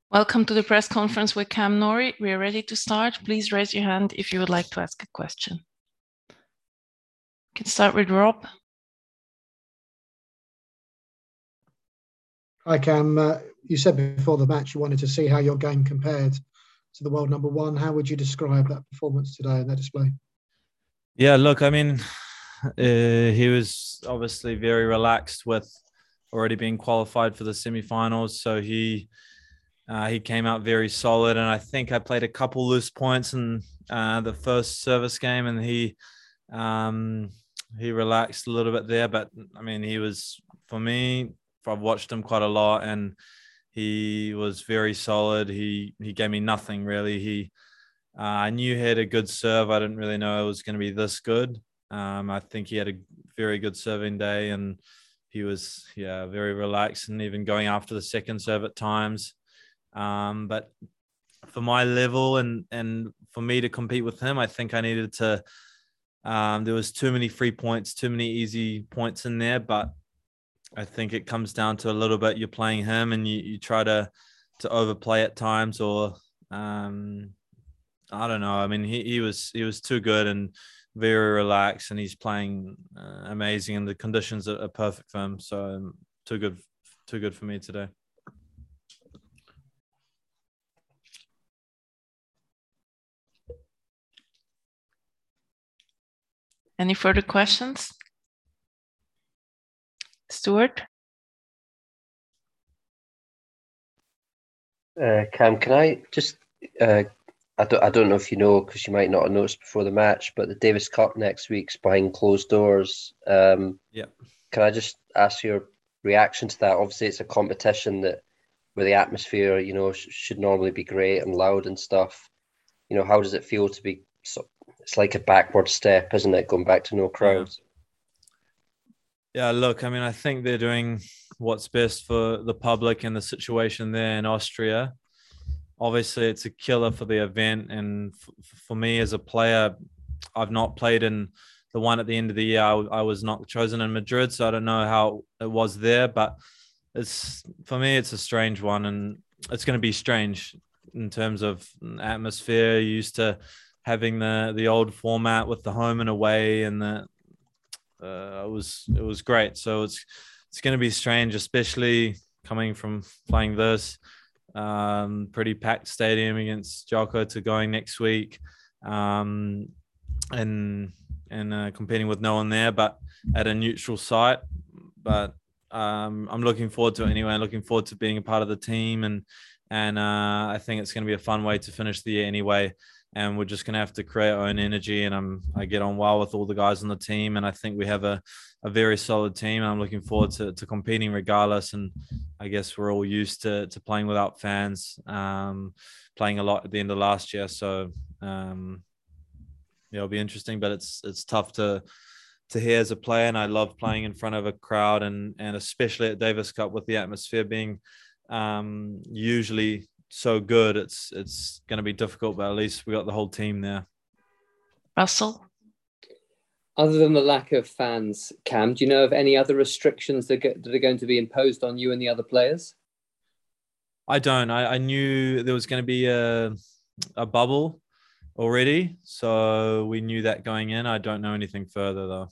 Welcome to the press conference with Cam Norrie. We are ready to start. Please raise your hand if you would like to ask a question. We can start with Rob. Hi Cam, you said before the match you wanted to see how your game compared to the world number one. How would you describe that performance today in that display? Yeah, look, I mean, he was obviously very relaxed with already being qualified for the semi-finals. So he came out very solid, and I think I played a couple loose points in the first service game, and he relaxed a little bit there. But I mean, he was, for me, I've watched him quite a lot, and he was very solid. He gave me nothing really. I knew he had a good serve. I didn't really know it was going to be this good. I think he had a very good serving day, and he was very relaxed, and even going after the second serve at times. But for my level and for me to compete with him, I think I needed to. There was too many free points, too many easy points in there, but I think it comes down to a little bit. You're playing him, and you try to overplay at times, or I don't know. I mean, he was too good and very relaxed, and he's playing amazing, and the conditions are perfect for him. So too good for me today. Any further questions? Stuart? Cam, can I just, I don't know if you know, because you might not have noticed before the match, but the Davis Cup next week's behind closed doors. Yeah. Can I just ask your reaction to that? Obviously, it's a competition where the atmosphere, should normally be great and loud and stuff. How does it feel to be? It's like a backward step, isn't it? Going back to no crowds. Yeah, look, I mean, I think they're doing what's best for the public and the situation there in Austria. Obviously, it's a killer for the event. And for me as a player, I've not played in the one at the end of the year. I was not chosen in Madrid, so I don't know how it was there. But for me, it's a strange one. And it's going to be strange in terms of atmosphere. You're used to having the old format with the home and away, and it was great. So it's going to be strange, especially coming from playing this pretty packed stadium against Joko to going next week, and competing with no one there, but at a neutral site. But I'm looking forward to it anyway. I'm looking forward to being a part of the team, and I think it's going to be a fun way to finish the year anyway. And we're just going to have to create our own energy. And I get on well with all the guys on the team. And I think we have a very solid team. And I'm looking forward to competing regardless. And I guess we're all used to playing without fans, playing a lot at the end of last year. So, it'll be interesting, but it's tough to hear as a player. And I love playing in front of a crowd, and especially at Davis Cup with the atmosphere being usually so good, it's going to be difficult, but at least we got the whole team there. Russell? Other than the lack of fans, Cam, do you know of any other restrictions that are going to be imposed on you and the other players? I don't. I knew there was going to be a bubble already, so we knew that going in. I don't know anything further though.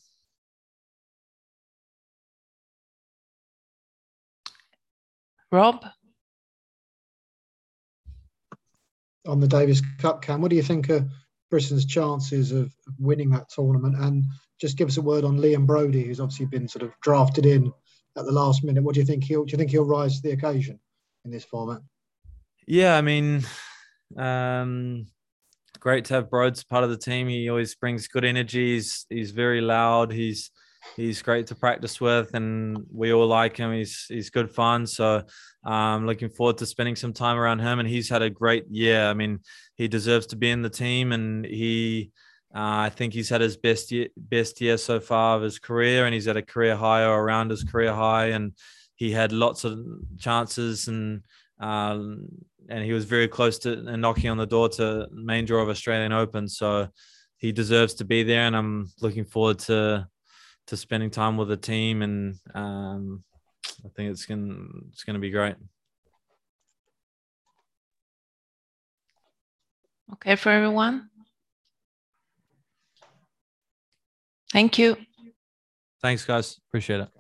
Rob? On the Davis Cup, Cam, what do you think of Britain's chances of winning that tournament? And just give us a word on Liam Brodie, who's obviously been sort of drafted in at the last minute. What do you think he'll rise to the occasion in this format? Yeah, I mean, great to have Broads part of the team. He always brings good energy. He's very loud. He's great to practice with, and we all like him. He's good fun. So looking forward to spending some time around him. And he's had a great year. I mean, he deserves to be in the team, and I think he's had his best year so far of his career, and he's at a career high or around his career high. And he had lots of chances, and he was very close to knocking on the door to main draw of Australian Open. So he deserves to be there, and I'm looking forward to spending time with the team, and I think it's going to be great. Okay for everyone? Thank you. Thanks, guys. Appreciate it.